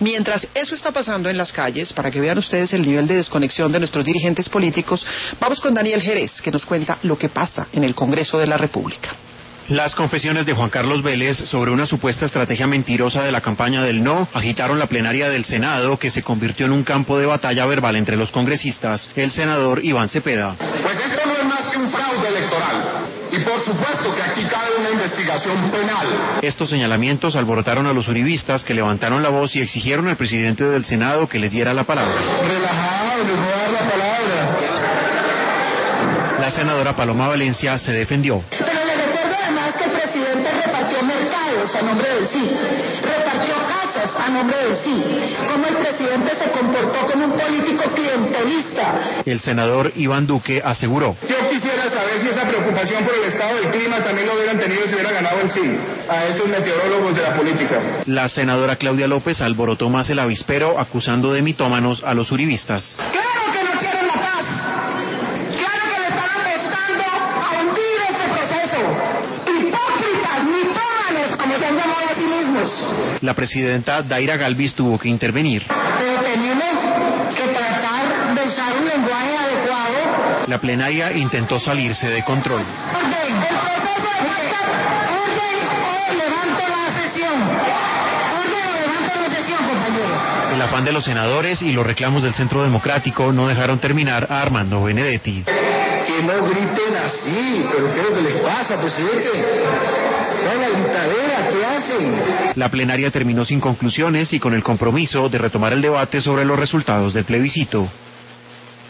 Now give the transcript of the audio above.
Mientras eso está pasando en las calles, para que vean ustedes el nivel de desconexión de nuestros dirigentes políticos, vamos con Daniel Jerez, que nos cuenta lo que pasa en el Congreso de la República. Las confesiones de Juan Carlos Vélez sobre una supuesta estrategia mentirosa de la campaña del no agitaron la plenaria del Senado, que se convirtió en un campo de batalla verbal entre los congresistas. El senador Iván Cepeda. Pues esto no es más que un fraude electoral. Y por supuesto que aquí cabe una investigación penal. Estos señalamientos alborotaron a los uribistas, que levantaron la voz y exigieron al presidente del Senado que les diera la palabra. Relajado, les voy a dar la palabra. La senadora Paloma Valencia se defendió. Pero le recuerdo además que el presidente repartió mercados a nombre del sí, repartió casas a nombre del sí, como el presidente se comportó como un político clientelista. El senador Iván Duque aseguró. Yo quisiera saber si esa preocupación por el estado del clima también lo hubieran tenido si hubiera ganado el sí, a esos meteorólogos de la política. La senadora Claudia López alborotó más el avispero, acusando de mitómanos a los uribistas. Claro que no quieren la paz, claro que le están apostando a hundir este proceso. Hipócritas, mitómanos, como se han llamado a sí mismos. La presidenta Daira Galvis tuvo que intervenir. Pero tenemos que tratar de usar un lenguaje adecuado. La plenaria intentó salirse de control. Orden, el proceso de pactar, orden o levanto la sesión. Orden o levanto la sesión, compañero. El afán de los senadores y los reclamos del Centro Democrático no dejaron terminar a Armando Benedetti. Que no griten así, pero ¿qué es lo que les pasa, presidente? ¿Cuál es la gritadera? ¿Qué hacen? La plenaria terminó sin conclusiones y con el compromiso de retomar el debate sobre los resultados del plebiscito.